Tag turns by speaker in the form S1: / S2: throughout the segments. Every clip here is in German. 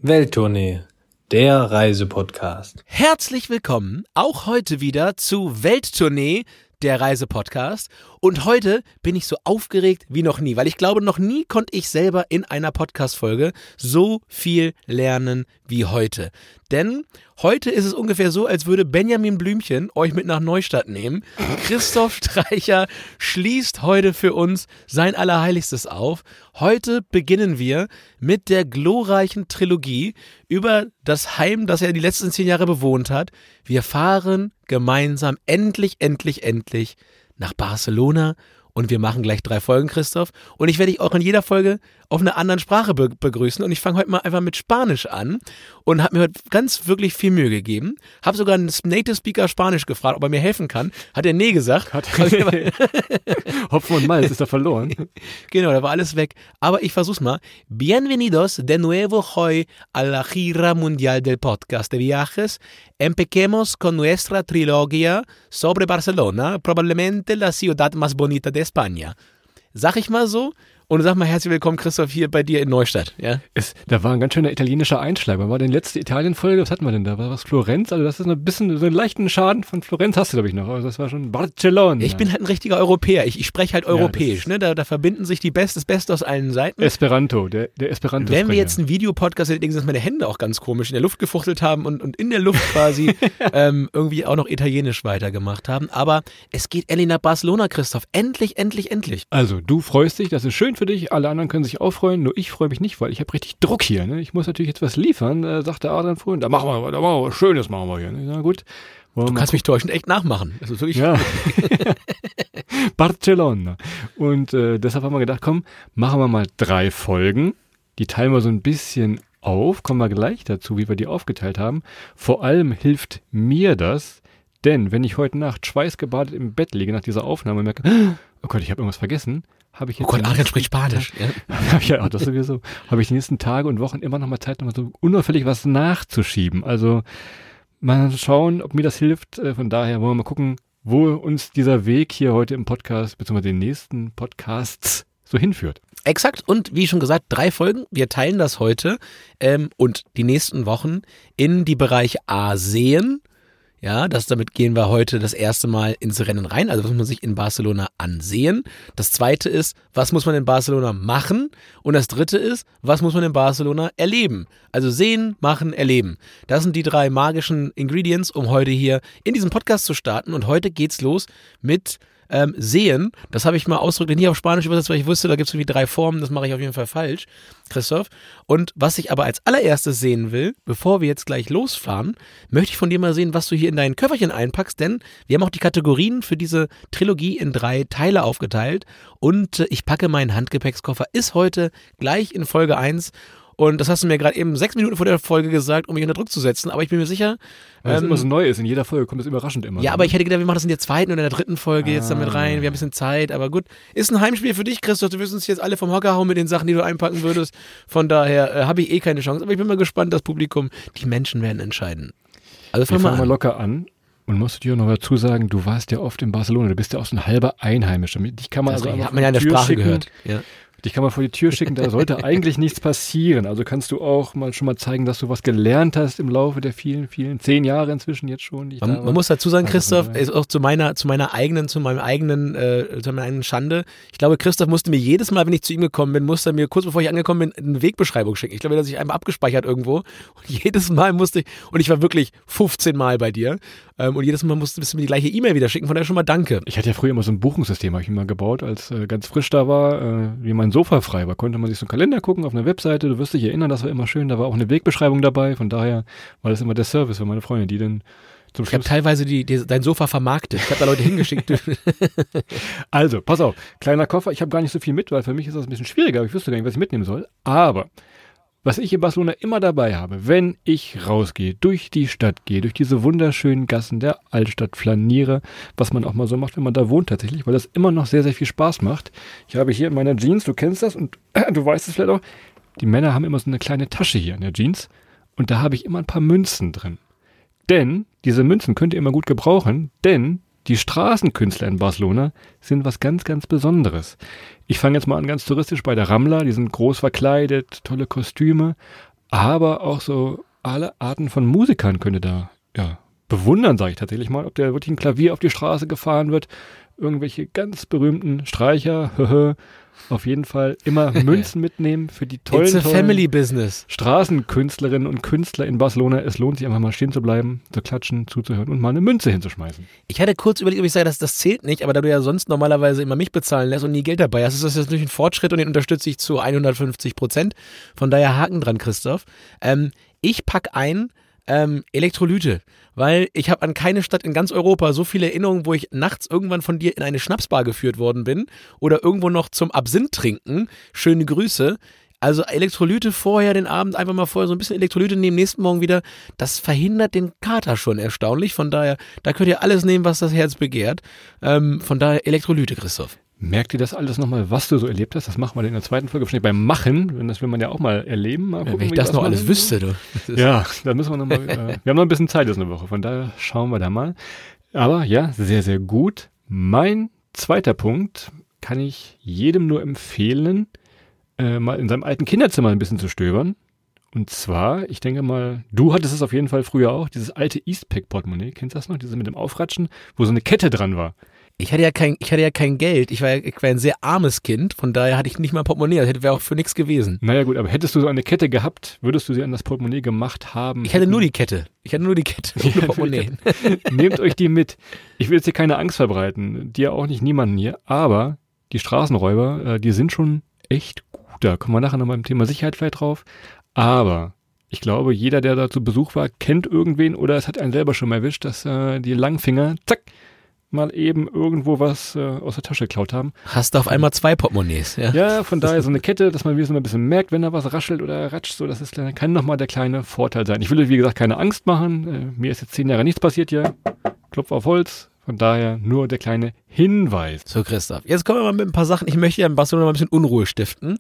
S1: Welttournee, der Reisepodcast.
S2: Herzlich willkommen auch heute wieder zu Welttournee, der Reisepodcast. Und heute bin ich so aufgeregt wie noch nie, weil ich glaube, noch nie konnte ich selber in einer Podcast-Folge so viel lernen wie heute. Denn heute ist es ungefähr so, als würde Benjamin Blümchen euch mit nach Neustadt nehmen. Christoph Streicher schließt heute für uns sein Allerheiligstes auf. Heute beginnen wir mit der glorreichen Trilogie über das Heim, das er die letzten 10 Jahre bewohnt hat. Wir fahren gemeinsam endlich nach Barcelona und wir machen gleich 3 Folgen, Christoph. Und ich werde dich auch in jeder Folge auf einer anderen Sprache begrüßen. Und ich fange heute mal einfach mit Spanisch an und habe mir heute wirklich viel Mühe gegeben. Habe sogar einen Native Speaker Spanisch gefragt, ob er mir helfen kann. Hat er nee gesagt.
S3: Hopfen und Malz ist da verloren.
S2: Genau, da war alles weg. Aber ich versuch's mal. Bienvenidos de nuevo hoy a la gira mundial del podcast de viajes. Empecemos con nuestra trilogía sobre Barcelona, probablemente la ciudad más bonita de España. Sag ich mal so und sag mal herzlich willkommen, Christoph, hier bei dir in Neustadt. Ja?
S3: Da war ein ganz schöner italienischer Einschlag. Wann war denn die letzte Italien-Folge? Was hatten wir denn da? War was Florenz? Also das ist ein bisschen, so einen leichten Schaden von Florenz hast du, glaube ich, noch. Also das war schon Barcelona.
S2: Ich bin halt ein richtiger Europäer. Ich spreche halt europäisch. Ne? Da verbinden sich das Beste aus allen Seiten.
S3: Esperanto, der Esperanto.
S2: Wenn wir jetzt einen Videopodcast hätten, dass meine Hände auch ganz komisch in der Luft gefuchtelt haben und in der Luft quasi irgendwie auch noch Italienisch weitergemacht haben. Aber es geht endlich nach Barcelona, Christoph. Endlich.
S3: Also du freust dich, das ist schön für dich. Alle anderen können sich auch freuen, nur ich freue mich nicht, weil ich habe richtig Druck hier. Ne? Ich muss natürlich jetzt was liefern, sagte Adrian vorhin. Da machen wir was Schönes, machen wir hier. Na gut.
S2: Du kannst mich täuschend echt nachmachen. Das ist wirklich
S3: ja. Barcelona. Und deshalb haben wir gedacht, komm, machen wir mal 3 Folgen. Die teilen wir so ein bisschen auf. Kommen wir gleich dazu, wie wir die aufgeteilt haben. Vor allem hilft mir das, denn wenn ich heute Nacht schweißgebadet im Bett liege nach dieser Aufnahme und merke, oh Gott, ich habe irgendwas vergessen, habe ich jetzt.
S2: Oh Gott, Adrian spricht Spanisch.
S3: Ja, das sowieso. Habe ich die nächsten Tage und Wochen immer noch mal Zeit, nochmal so unauffällig was nachzuschieben. Also mal schauen, ob mir das hilft. Von daher wollen wir mal gucken, wo uns dieser Weg hier heute im Podcast, beziehungsweise den nächsten Podcasts so hinführt.
S2: Exakt. Und wie schon gesagt, 3 Folgen. Wir teilen das heute und die nächsten Wochen in die Bereiche A sehen. Ja, damit gehen wir heute das erste Mal ins Rennen rein. Also was muss man sich in Barcelona ansehen. Das zweite ist, was muss man in Barcelona machen? Und das dritte ist, was muss man in Barcelona erleben? Also sehen, machen, erleben. Das sind die 3 magischen Ingredients, um heute hier in diesem Podcast zu starten. Und heute geht's los mit sehen. Das habe ich mal ausdrücklich nicht auf Spanisch übersetzt, weil ich wusste, da gibt es irgendwie 3 Formen. Das mache ich auf jeden Fall falsch, Christoph. Und was ich aber als allererstes sehen will, bevor wir jetzt gleich losfahren, möchte ich von dir mal sehen, was du hier in dein Köfferchen einpackst, denn wir haben auch die Kategorien für diese Trilogie in 3 Teile aufgeteilt und ich packe meinen Handgepäckskoffer, ist heute gleich in Folge 1. Und das hast du mir gerade eben 6 Minuten vor der Folge gesagt, um mich unter Druck zu setzen. Aber ich bin mir sicher...
S3: Weil es immer so neu ist. In jeder Folge kommt es überraschend immer.
S2: Ja, aber ich hätte gedacht, wir machen das in der 2. oder in der 3. Folge jetzt damit rein. Wir haben ein bisschen Zeit, aber gut. Ist ein Heimspiel für dich, Christoph. Du wirst uns jetzt alle vom Hocker hauen mit den Sachen, die du einpacken würdest. Von daher habe ich keine Chance. Aber ich bin mal gespannt, das Publikum, die Menschen werden entscheiden. Also
S3: wir fangen mal locker an. Und musst du dir noch dazu sagen, du warst ja oft in Barcelona. Du bist ja auch so ein halber Einheimischer. Dich kann man
S2: hat man ja in der Sprache gehört. Ja.
S3: Dich kann man vor die Tür schicken, da sollte eigentlich nichts passieren. Also kannst du auch schon mal zeigen, dass du was gelernt hast im Laufe der vielen 10 Jahre inzwischen jetzt schon.
S2: Man muss dazu sagen, Christoph, ist auch zu meiner eigenen Schande. Ich glaube, Christoph musste mir jedes Mal, wenn ich zu ihm gekommen bin, musste er mir kurz bevor ich angekommen bin, eine Wegbeschreibung schicken. Ich glaube, er hat sich einmal abgespeichert irgendwo. Und jedes Mal und ich war wirklich 15 Mal bei dir. Und jedes Mal musste du mir die gleiche E-Mail wieder schicken. Von daher schon mal danke.
S3: Ich hatte ja früher immer so ein Buchungssystem, habe ich mal gebaut, als ganz frisch da war, wie mein Sofa frei war, konnte man sich so einen Kalender gucken auf einer Webseite. Du wirst dich erinnern, das war immer schön. Da war auch eine Wegbeschreibung dabei. Von daher war das immer der Service für meine Freunde, die dann zum Schluss...
S2: Ich habe teilweise dein Sofa vermarktet. Ich habe da Leute hingeschickt.
S3: Also, pass auf. Kleiner Koffer. Ich habe gar nicht so viel mit, weil für mich ist das ein bisschen schwieriger. Ich wüsste gar nicht, was ich mitnehmen soll. Aber was ich in Barcelona immer dabei habe, wenn ich rausgehe, durch die Stadt gehe, durch diese wunderschönen Gassen der Altstadt flaniere, was man auch mal so macht, wenn man da wohnt tatsächlich, weil das immer noch sehr, sehr viel Spaß macht. Ich habe hier in meiner Jeans, du kennst das und du weißt es vielleicht auch, die Männer haben immer so eine kleine Tasche hier in der Jeans und da habe ich immer ein paar Münzen drin. Denn diese Münzen könnt ihr immer gut gebrauchen, denn die Straßenkünstler in Barcelona sind was ganz, ganz Besonderes. Ich fange jetzt mal an ganz touristisch bei der Rambla, die sind groß verkleidet, tolle Kostüme. aber auch so alle Arten von Musikern könnt ihr da bewundern, sage ich tatsächlich mal, ob der wirklich ein Klavier auf die Straße gefahren wird, irgendwelche ganz berühmten Streicher, auf jeden Fall immer Münzen mitnehmen für die tollen
S2: Family Business.
S3: Straßenkünstlerinnen und Künstler in Barcelona. Es lohnt sich einfach mal stehen zu bleiben, zu klatschen, zuzuhören und mal eine Münze hinzuschmeißen.
S2: Ich hatte kurz überlegt, ob ich sage, das zählt nicht, aber da du ja sonst normalerweise immer mich bezahlen lässt und nie Geld dabei hast, ist das jetzt natürlich ein Fortschritt und den unterstütze ich zu 150%. Von daher Haken dran, Christoph. Ich packe ein Elektrolyte, weil ich habe an keine Stadt in ganz Europa so viele Erinnerungen, wo ich nachts irgendwann von dir in eine Schnapsbar geführt worden bin oder irgendwo noch zum Absinth trinken. Schöne Grüße. Also Elektrolyte vorher, den Abend einfach mal vorher so ein bisschen Elektrolyte nehmen, nächsten Morgen wieder. Das verhindert den Kater schon erstaunlich. Von daher, da könnt ihr alles nehmen, was das Herz begehrt. Von daher Elektrolyte, Christoph.
S3: Merkt ihr das alles nochmal, was du so erlebt hast? Das machen wir in der zweiten Folge wahrscheinlich beim Machen. Das will man ja auch mal erleben. Mal gucken,
S2: wenn ich das noch alles wüsste, du.
S3: Ja, da müssen wir nochmal, wir haben noch ein bisschen Zeit, das ist eine Woche. Von daher schauen wir da mal. Aber ja, sehr, sehr gut. Mein zweiter Punkt kann ich jedem nur empfehlen, mal in seinem alten Kinderzimmer ein bisschen zu stöbern. Und zwar, ich denke mal, du hattest es auf jeden Fall früher auch, dieses alte Eastpak-Portemonnaie. Kennst du das noch? Dieses mit dem Aufratschen, wo so eine Kette dran war.
S2: Ich hatte ja kein Geld. Ich war ein sehr armes Kind, von daher hatte ich nicht mal Portemonnaie. Das wäre auch für nichts gewesen.
S3: Naja gut, aber hättest du so eine Kette gehabt, würdest du sie an das Portemonnaie gemacht haben?
S2: Ich hatte nur die Kette. Ohne Portemonnaie.
S3: Nehmt euch die mit. Ich will jetzt hier keine Angst verbreiten. Dir auch nicht, niemanden hier. Aber die Straßenräuber, die sind schon echt gut. Da kommen wir nachher nochmal im Thema Sicherheit vielleicht drauf. Aber ich glaube, jeder, der da zu Besuch war, kennt irgendwen oder es hat einen selber schon mal erwischt, dass die Langfinger, zack, mal eben irgendwo was aus der Tasche geklaut haben.
S2: Hast du auf einmal 2 Portemonnaies, ja? Ja,
S3: von daher so eine Kette, dass man ein bisschen merkt, wenn da was raschelt oder ratscht, so, kann nochmal der kleine Vorteil sein. Ich will euch, wie gesagt, keine Angst machen. Mir ist jetzt 10 Jahre nichts passiert hier. Klopf auf Holz. Von daher nur der kleine Hinweis.
S2: So, Christoph. Jetzt kommen wir mal mit ein paar Sachen. Ich möchte ja in Barcelona mal ein bisschen Unruhe stiften.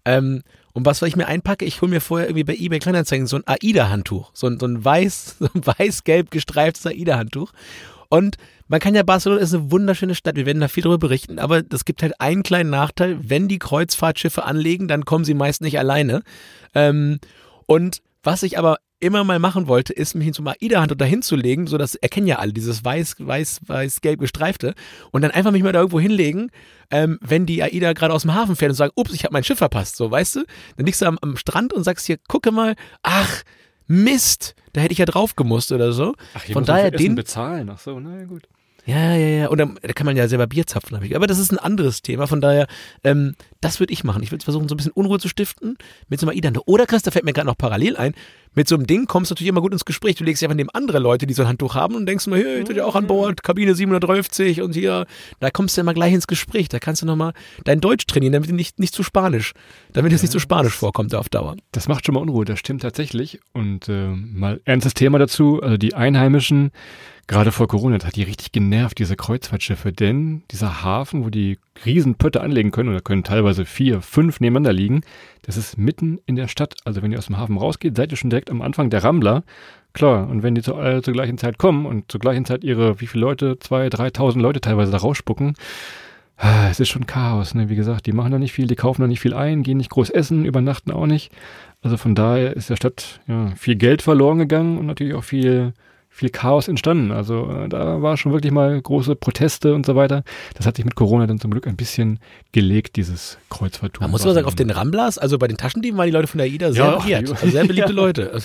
S2: Und was ich mir einpacke, ich hole mir vorher irgendwie bei eBay Kleinanzeigen so ein AIDA-Handtuch. So ein weiß-gelb gestreiftes AIDA-Handtuch. Und man kann ja, Barcelona ist eine wunderschöne Stadt, wir werden da viel darüber berichten, aber es gibt halt einen kleinen Nachteil, wenn die Kreuzfahrtschiffe anlegen, dann kommen sie meist nicht alleine. Und was ich aber immer mal machen wollte, ist mich in so einem AIDA-Handtuch dahin zu legen, so das erkennen ja alle, dieses weiß-gelb gestreifte und dann einfach mich mal da irgendwo hinlegen, wenn die AIDA gerade aus dem Hafen fährt und sagt, ups, ich habe mein Schiff verpasst, so, weißt du? Dann liegst du am Strand und sagst hier, gucke mal, ach, Mist, da hätte ich ja drauf gemusst oder so.
S3: Ach, von daher den bezahlen. Ach so, naja, gut.
S2: Ja. Und dann da kann man ja selber Bier zapfen. Aber das ist ein anderes Thema. Von daher, das würde ich machen. Ich würde versuchen, so ein bisschen Unruhe zu stiften mit so einem AIDA. Oder, Chris, da fällt mir gerade noch parallel ein, mit so einem Ding kommst du natürlich immer gut ins Gespräch. Du legst dich einfach neben andere Leute, die so ein Handtuch haben und denkst mal, hey, ich bin ja auch an Bord, Kabine 750 und hier. Da kommst du immer gleich ins Gespräch. Da kannst du nochmal dein Deutsch trainieren, damit nicht zu Spanisch. Damit es nicht zu Spanisch vorkommt auf Dauer.
S3: Das macht schon mal Unruhe, das stimmt tatsächlich. Und mal ernstes Thema dazu, also die Einheimischen, gerade vor Corona, das hat die richtig genervt, diese Kreuzfahrtschiffe, denn dieser Hafen, wo die Riesenpötte anlegen können, oder können teilweise 4, 5 nebeneinander liegen, das ist mitten in der Stadt. Also wenn ihr aus dem Hafen rausgeht, seid ihr schon direkt am Anfang der Rambla. Klar, und wenn die zur gleichen Zeit kommen und zur gleichen Zeit ihre, wie viele Leute, 2.000, 3.000 Leute teilweise da rausspucken, es ist schon Chaos, ne? Wie gesagt, die machen da nicht viel, die kaufen da nicht viel ein, gehen nicht groß essen, übernachten auch nicht. Also von daher ist der Stadt viel Geld verloren gegangen und natürlich auch viel Chaos entstanden. Also da war schon wirklich mal große Proteste und so weiter. Das hat sich mit Corona dann zum Glück ein bisschen gelegt, dieses Kreuzfahrttour.
S2: Man muss mal sagen, auf den Ramblas, also bei den Taschendieben waren die Leute von der AIDA sehr begehrt. Also sehr beliebte Leute.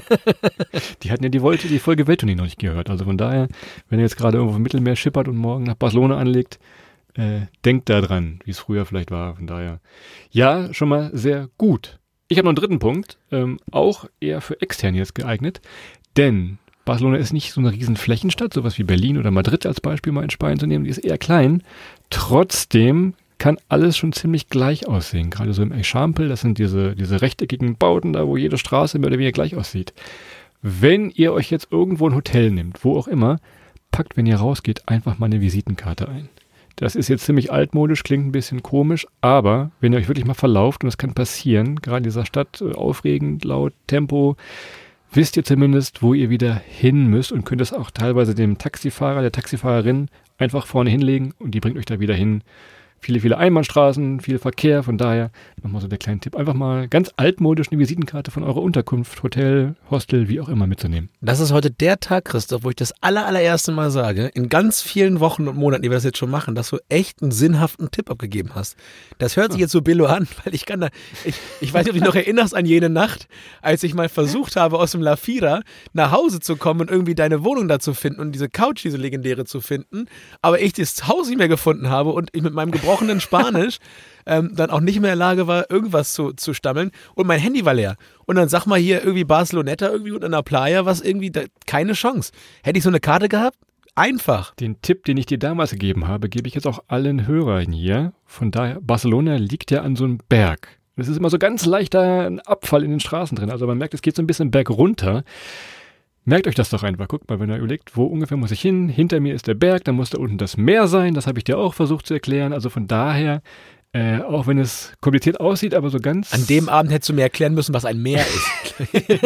S3: Die hatten ja die Folge Welttournee noch nicht gehört. Also von daher, wenn ihr jetzt gerade irgendwo im Mittelmeer schippert und morgen nach Barcelona anlegt, denkt da dran, wie es früher vielleicht war. Von daher, ja, schon mal sehr gut. Ich habe noch einen dritten Punkt, auch eher für Externe jetzt geeignet, denn Barcelona ist nicht so eine riesen Flächenstadt, sowas wie Berlin oder Madrid als Beispiel mal in Spanien zu nehmen, die ist eher klein. Trotzdem kann alles schon ziemlich gleich aussehen. Gerade so im Eixample, das sind diese rechteckigen Bauten da, wo jede Straße mehr oder weniger gleich aussieht. Wenn ihr euch jetzt irgendwo ein Hotel nehmt, wo auch immer, packt, wenn ihr rausgeht, einfach mal eine Visitenkarte ein. Das ist jetzt ziemlich altmodisch, klingt ein bisschen komisch, aber wenn ihr euch wirklich mal verlauft, und das kann passieren, gerade in dieser Stadt, aufregend, laut, Tempo, wisst ihr zumindest, wo ihr wieder hin müsst und könnt es auch teilweise dem Taxifahrer, der Taxifahrerin einfach vorne hinlegen und die bringt euch da wieder hin. viele, viele Einbahnstraßen, viel Verkehr. Von daher nochmal so der kleine Tipp. Einfach mal ganz altmodisch eine Visitenkarte von eurer Unterkunft, Hotel, Hostel, wie auch immer mitzunehmen.
S2: Das ist heute der Tag, Christoph, wo ich das allererste Mal sage, in ganz vielen Wochen und Monaten, die wir das jetzt schon machen, dass du echt einen sinnhaften Tipp abgegeben hast. Das hört sich jetzt so billo an, weil ich weiß nicht, ob du dich noch erinnerst an jene Nacht, als ich mal versucht habe, aus dem La Fira nach Hause zu kommen und irgendwie deine Wohnung da zu finden und diese Couch, diese legendäre zu finden, aber ich das Haus nicht mehr gefunden habe und ich mit meinem gebrochenen Spanisch dann auch nicht mehr in der Lage war, irgendwas zu stammeln und mein Handy war leer. Und dann sag mal hier irgendwie Barceloneta irgendwie und in der Playa, was irgendwie, keine Chance. Hätte ich so eine Karte gehabt? Einfach.
S3: Den Tipp, den ich dir damals gegeben habe, gebe ich jetzt auch allen Hörern hier. Von daher, Barcelona liegt ja an so einem Berg. Es ist immer so ganz leichter ein Abfall in den Straßen drin. Also man merkt, es geht so ein bisschen berg runter. Merkt euch das doch einfach. Guckt mal, wenn ihr überlegt, wo ungefähr muss ich hin? Hinter mir ist der Berg, dann muss da unten das Meer sein. Das habe ich dir auch versucht zu erklären. Also von daher, auch wenn es kompliziert aussieht, aber so ganz...
S2: An dem Abend hättest du mir erklären müssen, was ein Meer ist.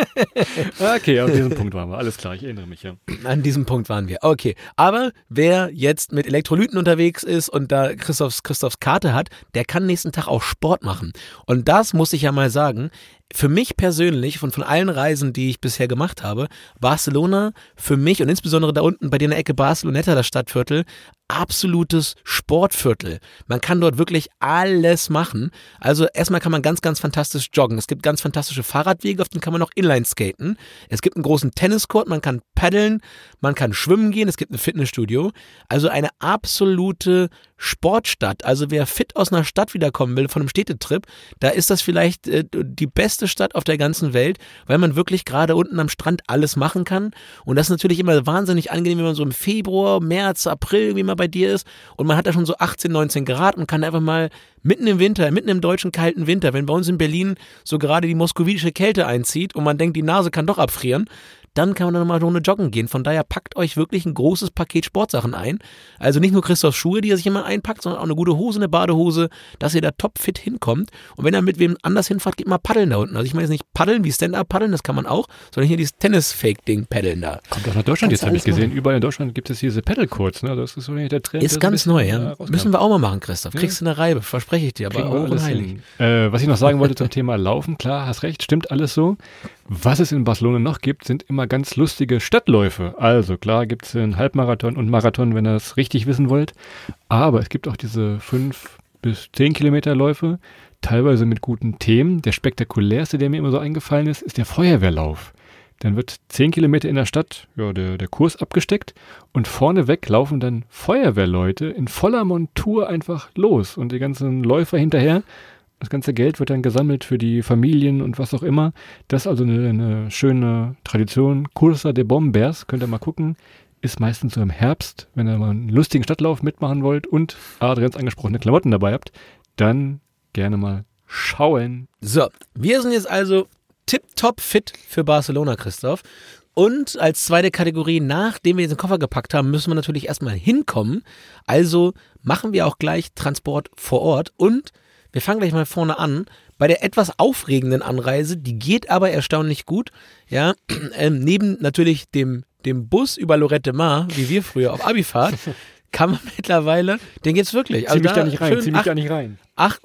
S3: Ja. Okay, auf diesem Punkt waren wir. Alles klar, ich erinnere mich, ja.
S2: An diesem Punkt waren wir. Okay, aber wer jetzt mit Elektrolyten unterwegs ist und da Christophs Karte hat, der kann nächsten Tag auch Sport machen. Und das muss ich ja mal sagen, für mich persönlich, von allen Reisen, die ich bisher gemacht habe, Barcelona für mich und insbesondere da unten bei dir in der Ecke Barceloneta, das Stadtviertel, absolutes Sportviertel. Man kann dort wirklich alles machen. Also erstmal kann man ganz, ganz fantastisch joggen. Es gibt ganz fantastische Fahrradwege, auf denen kann man auch Inline skaten. Es gibt einen großen Tenniscourt, man kann paddeln, man kann schwimmen gehen, es gibt ein Fitnessstudio. Also eine absolute Sportstadt. Also wer fit aus einer Stadt wiederkommen will, von einem Städtetrip, da ist das vielleicht die beste Stadt auf der ganzen Welt, weil man wirklich gerade unten am Strand alles machen kann. Und das ist natürlich immer wahnsinnig angenehm, wenn man so im Februar, März, April, wie man bei dir ist und man hat da schon so 18, 19 Grad und kann einfach mal mitten im Winter, mitten im deutschen kalten Winter, wenn bei uns in Berlin so gerade die moskowitische Kälte einzieht und man denkt, die Nase kann doch abfrieren, dann kann man dann mal eine Runde joggen gehen. Von daher packt euch wirklich ein großes Paket Sportsachen ein. Also nicht nur Christophs Schuhe, die er sich immer einpackt, sondern auch eine gute Hose, eine Badehose, dass ihr da topfit hinkommt. Und wenn ihr mit wem anders hinfahrt, geht mal paddeln da unten. Also ich meine jetzt nicht paddeln wie Stand-Up paddeln, das kann man auch, sondern hier dieses Tennis-Fake-Ding paddeln da.
S3: Kommt auch nach Deutschland, jetzt habe ich gesehen, überall in Deutschland gibt es diese Paddle-Courts, ne? Das ist so der Trend.
S2: Ist ganz neu, ja. Müssen wir auch mal machen, Christoph. Kriegst du eine Reibe, verspreche ich dir, aber auch unheilig.
S3: Was ich noch sagen wollte zum Thema Laufen, klar, hast recht, stimmt alles so. Was es in Barcelona noch gibt, sind immer ganz lustige Stadtläufe. Also klar gibt es einen Halbmarathon und Marathon, wenn ihr es richtig wissen wollt. Aber es gibt auch diese 5 bis 10 Kilometer Läufe, teilweise mit guten Themen. Der spektakulärste, der mir immer so eingefallen ist, ist der Feuerwehrlauf. Dann wird 10 Kilometer in der Stadt der Kurs abgesteckt und vorneweg laufen dann Feuerwehrleute in voller Montur einfach los und die ganzen Läufer hinterher. Das ganze Geld wird dann gesammelt für die Familien und was auch immer. Das ist also eine schöne Tradition. Cursa de Bombers, könnt ihr mal gucken, ist meistens so im Herbst. Wenn ihr mal einen lustigen Stadtlauf mitmachen wollt und Adrians angesprochene Klamotten dabei habt, dann gerne mal schauen.
S2: So, wir sind jetzt also tipptopp fit für Barcelona, Christoph. Und als zweite Kategorie, nachdem wir diesen Koffer gepackt haben, müssen wir natürlich erstmal hinkommen. Also machen wir auch gleich Transport vor Ort und wir fangen gleich mal vorne an. Bei der etwas aufregenden Anreise, die geht aber erstaunlich gut. Ja, neben natürlich dem Bus über Lorette Mar, wie wir früher auf Abifahrt, kann man mittlerweile, den geht's wirklich.
S3: Also zieh mich da nicht rein.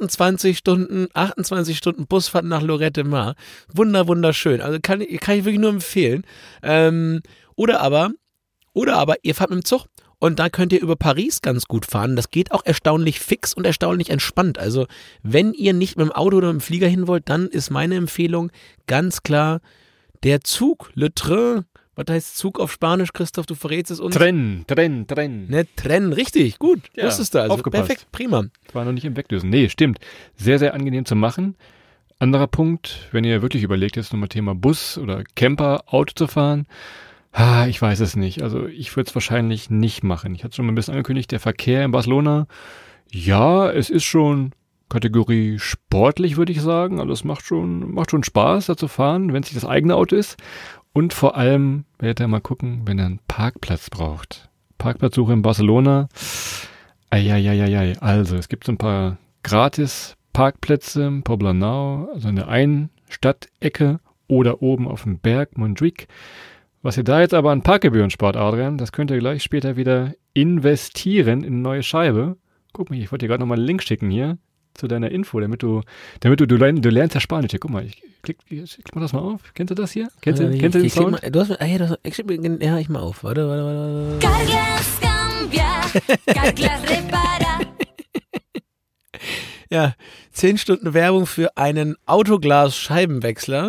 S2: 28 Stunden Busfahrt nach Lorette Mar. Wunderschön. Also kann ich wirklich nur empfehlen. Oder aber ihr fahrt mit dem Zug. Und da könnt ihr über Paris ganz gut fahren. Das geht auch erstaunlich fix und erstaunlich entspannt. Also wenn ihr nicht mit dem Auto oder mit dem Flieger hin wollt, dann ist meine Empfehlung ganz klar der Zug, le train. Was heißt Zug auf Spanisch, Christoph? Du verrätst es uns.
S3: Tren.
S2: Ne, Tren, richtig, gut. Ja, wusstest du also.
S3: Aufgepasst.
S2: Perfekt, prima.
S3: War noch nicht im Wegdösen. Nee, stimmt. Sehr, sehr angenehm zu machen. Anderer Punkt, wenn ihr wirklich überlegt, jetzt nochmal Thema Bus oder Camper, Auto zu fahren. Ich weiß es nicht. Also ich würde es wahrscheinlich nicht machen. Ich hatte schon mal ein bisschen angekündigt, der Verkehr in Barcelona, ja, es ist schon Kategorie sportlich, würde ich sagen. Also es macht schon Spaß, da zu fahren, wenn es nicht das eigene Auto ist. Und vor allem, werdet ihr mal gucken, wenn ihr einen Parkplatz braucht. Parkplatzsuche in Barcelona. Also es gibt so ein paar gratis Parkplätze im Poblenou, also in der einen Stadtecke oder oben auf dem Berg Montjuic. Was ihr da jetzt aber an Parkgebühren spart, Adrian, das könnt ihr gleich später wieder investieren in eine neue Scheibe Guck mal hier, ich wollte dir gerade nochmal einen Link schicken hier zu deiner Info, damit du lernst ja Spanisch. Hier, guck mal, ich klick mal das mal auf. Kennst du das hier? Kennst du den Sound?
S2: Ich mal auf. Warte.
S4: Carglass cambia, Carglass repara.
S2: Ja, 10 Stunden Werbung für einen Autoglas-Scheibenwechsler.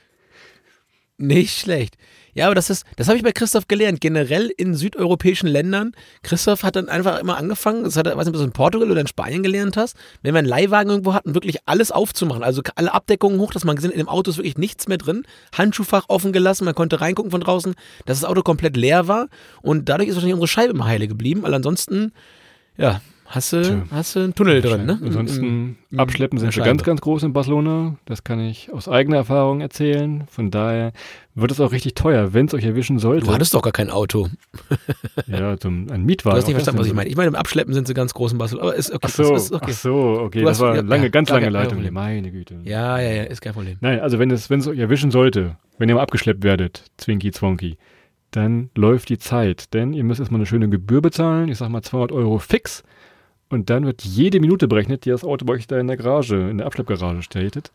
S2: Nicht schlecht. Ja, aber das habe ich bei Christoph gelernt. Generell in südeuropäischen Ländern. Christoph hat dann einfach immer angefangen, das hat er, weiß nicht, ob du in Portugal oder in Spanien gelernt hast, wenn wir einen Leihwagen irgendwo hatten, wirklich alles aufzumachen. Also alle Abdeckungen hoch, dass man gesehen hat, in dem Auto ist wirklich nichts mehr drin. Handschuhfach offen gelassen, man konnte reingucken von draußen, dass das Auto komplett leer war. Und dadurch ist wahrscheinlich unsere Scheibe immer heile geblieben. Weil ansonsten, ja, hast du einen Tunnel drin, ne?
S3: Ansonsten abschleppen sind wir ganz, ganz groß in Barcelona. Das kann ich aus eigener Erfahrung erzählen. Von daher wird es auch richtig teuer, wenn es euch erwischen sollte.
S2: Du hattest doch gar kein Auto.
S3: Ja, ein Mietwagen.
S2: Du hast nicht verstanden, was ich meine. Ich meine, im Abschleppen sind sie ganz groß in Barcelona. Aber ist okay.
S3: Ach so, okay. Das war eine ganz lange Leitung. Meine Güte.
S2: Ja, ist kein Problem.
S3: Nein, also wenn es euch erwischen sollte, wenn ihr mal abgeschleppt werdet, Zwinki-Zwonki, dann läuft die Zeit. Denn ihr müsst erstmal eine schöne Gebühr bezahlen. Ich sag mal 200 € fix. Und dann wird jede Minute berechnet, die das Auto bei euch da in der Garage, in der Abschleppgarage stellt.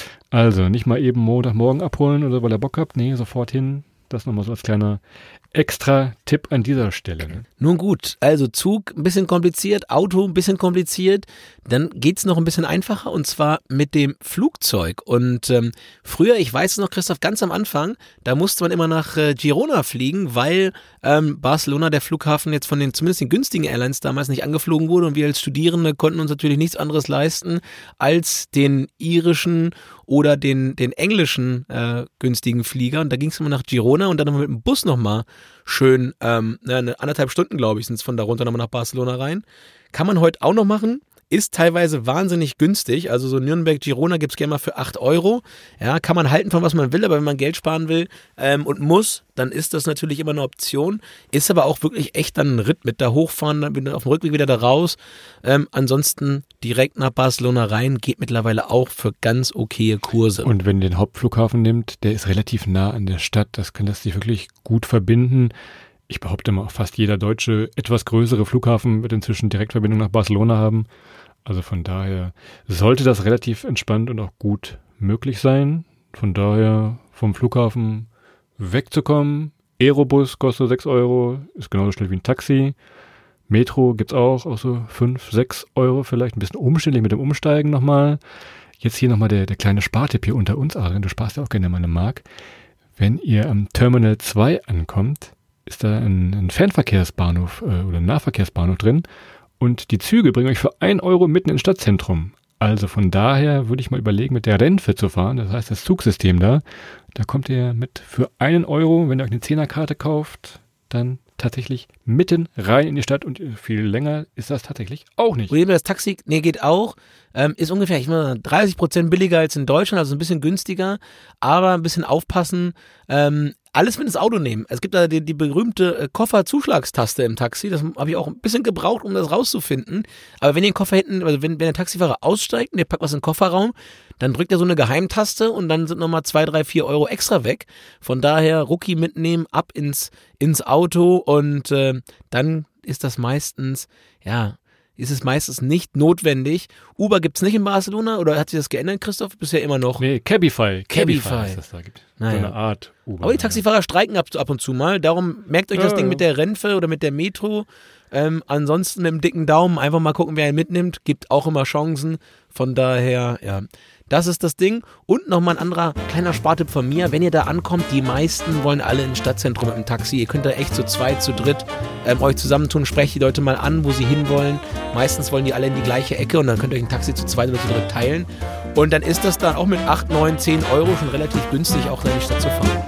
S3: Also nicht mal eben Montagmorgen abholen oder weil ihr Bock habt. Nee, sofort hin. Das nochmal so als kleiner Extra-Tipp an dieser Stelle. Ne?
S2: Nun gut, also Zug ein bisschen kompliziert, Auto ein bisschen kompliziert. Dann geht's noch ein bisschen einfacher und zwar mit dem Flugzeug. Und früher, ich weiß es noch, Christoph, ganz am Anfang, da musste man immer nach Girona fliegen, weil Barcelona, der Flughafen, jetzt von zumindest den günstigen Airlines damals nicht angeflogen wurde. Und wir als Studierende konnten uns natürlich nichts anderes leisten als den irischen oder den englischen günstigen Flieger. Und da ging es immer nach Girona und dann nochmal mit dem Bus nochmal schön, 1,5 Stunden, glaube ich, sind es von da runter nochmal nach Barcelona rein. Kann man heute auch noch machen. Ist teilweise wahnsinnig günstig. Also so Nürnberg-Girona gibt es gerne mal für 8 €. Ja, kann man halten von was man will, aber wenn man Geld sparen will und muss, dann ist das natürlich immer eine Option. Ist aber auch wirklich echt dann ein Ritt mit da hochfahren, dann auf dem Rückweg wieder da raus. Ansonsten direkt nach Barcelona rein, geht mittlerweile auch für ganz okaye Kurse.
S3: Und wenn ihr den Hauptflughafen nehmt, der ist relativ nah an der Stadt. Das lässt sich wirklich gut verbinden. Ich behaupte mal, auch fast jeder deutsche, etwas größere Flughafen wird inzwischen Direktverbindung nach Barcelona haben. Also von daher sollte das relativ entspannt und auch gut möglich sein. Von daher vom Flughafen wegzukommen. Aerobus kostet 6 €, ist genauso schnell wie ein Taxi. Metro gibt's auch so 5, 6 € vielleicht. Ein bisschen umständlich mit dem Umsteigen nochmal. Jetzt hier nochmal der kleine Spartipp hier unter uns, Adrian. Du sparst ja auch gerne mal eine Mark. Wenn ihr am Terminal 2 ankommt, ist da ein Fernverkehrsbahnhof oder ein Nahverkehrsbahnhof drin und die Züge bringen euch für 1 € mitten ins Stadtzentrum. Also von daher würde ich mal überlegen, mit der Renfe zu fahren, das heißt das Zugsystem da kommt ihr mit für 1 €, wenn ihr euch eine 10er-Karte kauft, dann tatsächlich mitten rein in die Stadt und viel länger ist das tatsächlich auch nicht.
S2: Oder das Taxi, geht auch, ist ungefähr 30% billiger als in Deutschland, also ein bisschen günstiger, aber ein bisschen aufpassen, alles mit ins Auto nehmen. Es gibt da die berühmte Kofferzuschlagstaste im Taxi, das habe ich auch ein bisschen gebraucht, um das rauszufinden, aber wenn ihr den Koffer hinten, also wenn der Taxifahrer aussteigt und ihr packt was in den Kofferraum, dann drückt er so eine Geheimtaste und dann sind nochmal 2, 3, 4 € extra weg. Von daher Rucki mitnehmen, ab ins Auto und dann ist es meistens nicht notwendig. Uber gibt's nicht in Barcelona oder hat sich das geändert, Christoph? Bisher immer noch?
S3: Nee, Cabify
S2: Cabify.
S3: ist das da gibt.
S2: Naja.
S3: So eine Art Uber.
S2: Aber die Taxifahrer streiken ab und zu mal. Darum merkt euch das Ding mit der Renfe oder mit der Metro. Ansonsten mit dem dicken Daumen einfach mal gucken, wer ihn mitnimmt. Gibt auch immer Chancen. Von daher, ja, das ist das Ding. Und nochmal ein anderer kleiner Spartipp von mir. Wenn ihr da ankommt, die meisten wollen alle ins Stadtzentrum mit dem Taxi. Ihr könnt da echt zu zweit, zu dritt euch zusammentun. Sprecht die Leute mal an, wo sie hinwollen. Meistens wollen die alle in die gleiche Ecke und dann könnt ihr euch ein Taxi zu zweit oder zu dritt teilen. Und dann ist das dann auch mit 8, 9, 10 € schon relativ günstig, auch in die Stadt zu fahren.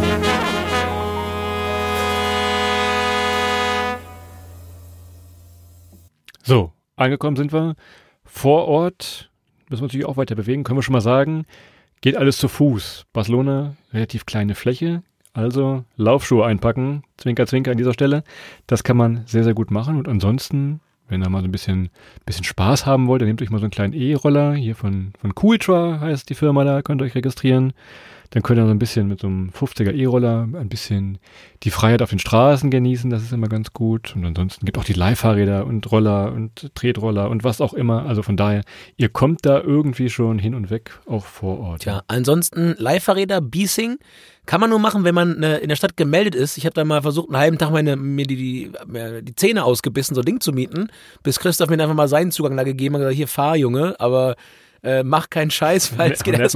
S3: So, angekommen sind wir. Vor Ort müssen wir natürlich auch weiter bewegen, können wir schon mal sagen. Geht alles zu Fuß. Barcelona, relativ kleine Fläche. Also Laufschuhe einpacken, Zwinker, Zwinker an dieser Stelle. Das kann man sehr, sehr gut machen. Und ansonsten, wenn ihr mal so ein bisschen Spaß haben wollt, dann nehmt euch mal so einen kleinen E-Roller. Hier von Cooltra heißt die Firma da, könnt ihr euch registrieren. Dann könnt ihr so ein bisschen mit so einem 50er E-Roller ein bisschen die Freiheit auf den Straßen genießen. Das ist immer ganz gut. Und ansonsten gibt auch die Leihfahrräder und Roller und Tretroller und was auch immer. Also von daher, ihr kommt da irgendwie schon hin und weg, auch vor Ort.
S2: Tja, ansonsten Leihfahrräder, Biesing, kann man nur machen, wenn man in der Stadt gemeldet ist. Ich habe da mal versucht, einen halben Tag mir die Zähne ausgebissen, so ein Ding zu mieten, bis Christoph mir einfach mal seinen Zugang da gegeben hat und gesagt, hier, fahr, Junge, aber mach keinen Scheiß, weil es geht alles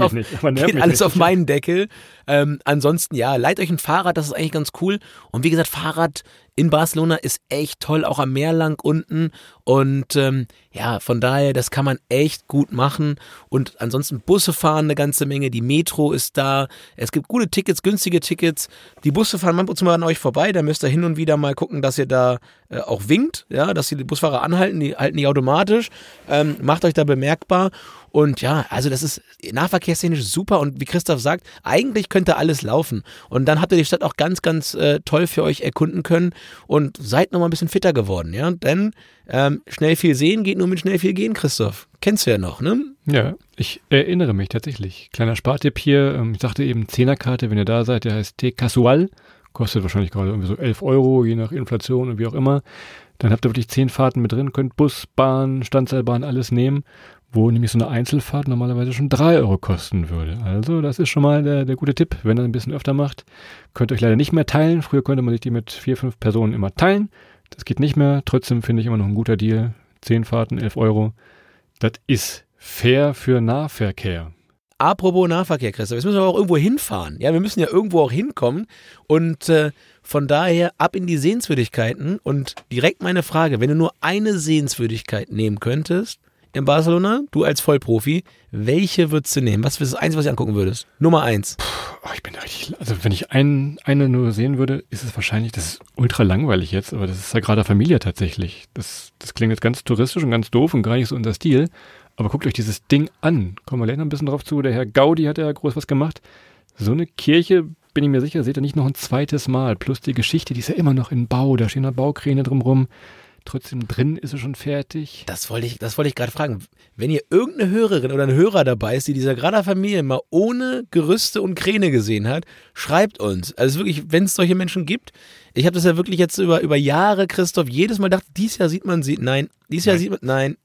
S2: auf meinen Deckel. Ansonsten, ja, leiht euch ein Fahrrad, das ist eigentlich ganz cool. Und wie gesagt, Fahrrad in Barcelona ist echt toll, auch am Meer lang unten. Und ja, von daher, das kann man echt gut machen. Und ansonsten Busse fahren eine ganze Menge, die Metro ist da. Es gibt gute Tickets, günstige Tickets. Die Busse fahren manchmal an euch vorbei, da müsst ihr hin und wieder mal gucken, dass ihr da auch winkt, ja, dass die Busfahrer anhalten, die halten nicht automatisch. Macht euch da bemerkbar. Und ja, also das ist nahverkehrstechnisch super und wie Christoph sagt, eigentlich könnte alles laufen. Und dann habt ihr die Stadt auch ganz, ganz toll für euch erkunden können und seid nochmal ein bisschen fitter geworden, ja. Denn schnell viel sehen geht nur mit schnell viel gehen, Christoph. Kennst du ja noch, ne?
S3: Ja, ich erinnere mich tatsächlich. Kleiner Spartipp hier, ich sagte eben 10er-Karte, wenn ihr da seid, der heißt T-Casual. Kostet wahrscheinlich gerade irgendwie so 11 €, je nach Inflation und wie auch immer. Dann habt ihr wirklich 10 Fahrten mit drin, könnt Bus, Bahn, Standseilbahn, alles nehmen, wo nämlich so eine Einzelfahrt normalerweise schon 3 € kosten würde. Also das ist schon mal der gute Tipp, wenn ihr ein bisschen öfter macht. Könnt ihr euch leider nicht mehr teilen. Früher konnte man sich die mit 4, 5 Personen immer teilen. Das geht nicht mehr. Trotzdem finde ich immer noch ein guter Deal. 10 Fahrten, 11 €. Das ist fair für Nahverkehr.
S2: Apropos Nahverkehr, Christoph, jetzt müssen wir auch irgendwo hinfahren. Ja, wir müssen ja irgendwo auch hinkommen und von daher ab in die Sehenswürdigkeiten und direkt meine Frage, wenn du nur eine Sehenswürdigkeit nehmen könntest in Barcelona, du als Vollprofi, welche würdest du nehmen? Was ist das Einzige, was du angucken würdest? Nummer 1.
S3: Ich bin da richtig, also wenn ich eine nur sehen würde, ist es wahrscheinlich, das ist ultra langweilig jetzt, aber das ist Sagrada Familia tatsächlich. Das klingt jetzt ganz touristisch und ganz doof und gar nicht so unser Stil. Aber guckt euch dieses Ding an. Kommen wir gleich noch ein bisschen drauf zu. Der Herr Gaudi hat ja groß was gemacht. So eine Kirche, bin ich mir sicher, seht ihr nicht noch ein zweites Mal. Plus die Geschichte, die ist ja immer noch in Bau. Da stehen da Baukräne drumrum. Trotzdem drin ist sie schon fertig.
S2: Das wollte ich gerade fragen. Wenn ihr irgendeine Hörerin oder ein Hörer dabei ist, die dieser Sagrada Familia mal ohne Gerüste und Kräne gesehen hat, schreibt uns. Also wirklich, wenn es solche Menschen gibt. Ich habe das ja wirklich jetzt über Jahre, Christoph, jedes Mal gedacht, dieses Jahr sieht man sie. Nein, dieses Jahr sieht man, nein.